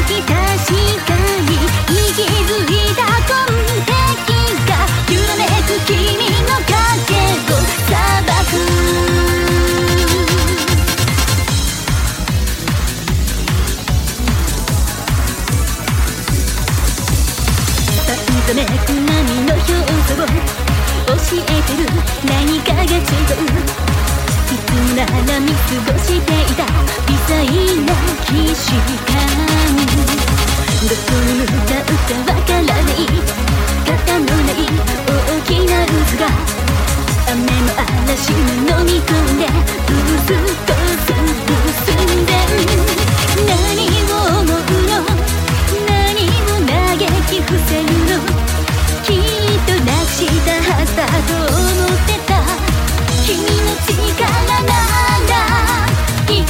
時確かに息づいた痕跡が揺らめく君の影を裁く。めく波の表情を教えてる何かが違う。いつもなら見過ごしていた微細な既視感。どこに向かうかわからない肩のない大きな渦が雨の嵐も飲み込んでうずっと進んで何を思うの何を嘆き伏せるの。きっとなくしたはずだと思ってた君の力なら今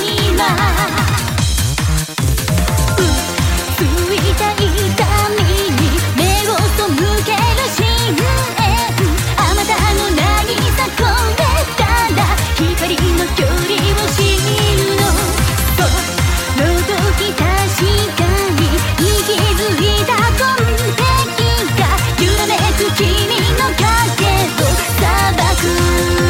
ついた痛みに目を背ける深淵。あまたの渚越えたら光の距離を知るの。その時確かに息づいた痕跡揺らめく君の影を裁く。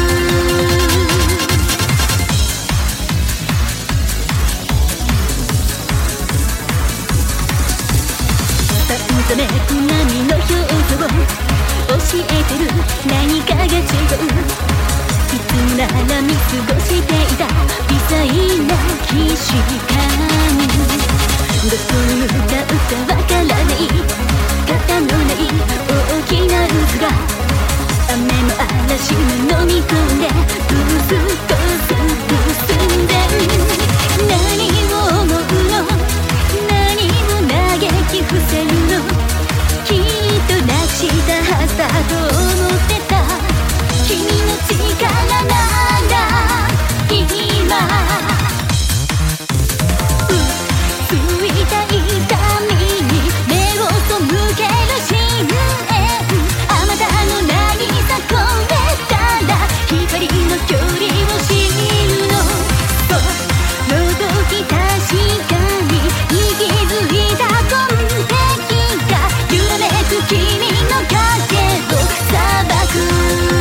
さめく波の表情を教えてる何かが違う。いつもなら見過ごしていた微細な既視感。どこに向かうかわからない肩のない大きな渦が雨の嵐も飲み込んでうずっと進んで何を思うの何を嘆き伏せるの。きっとなくしたはずだと思ってた君の力なら今ついた痛みに目を背ける深淵。あまたの渚越えたら光の距離を知るの。その時確かに息づいた痕跡が揺らめく君の影を裁く。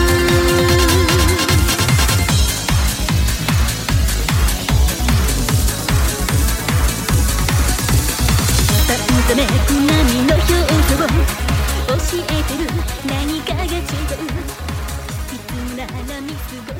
さめく波の表情を教えてる何かが違う。いつもなら見過ご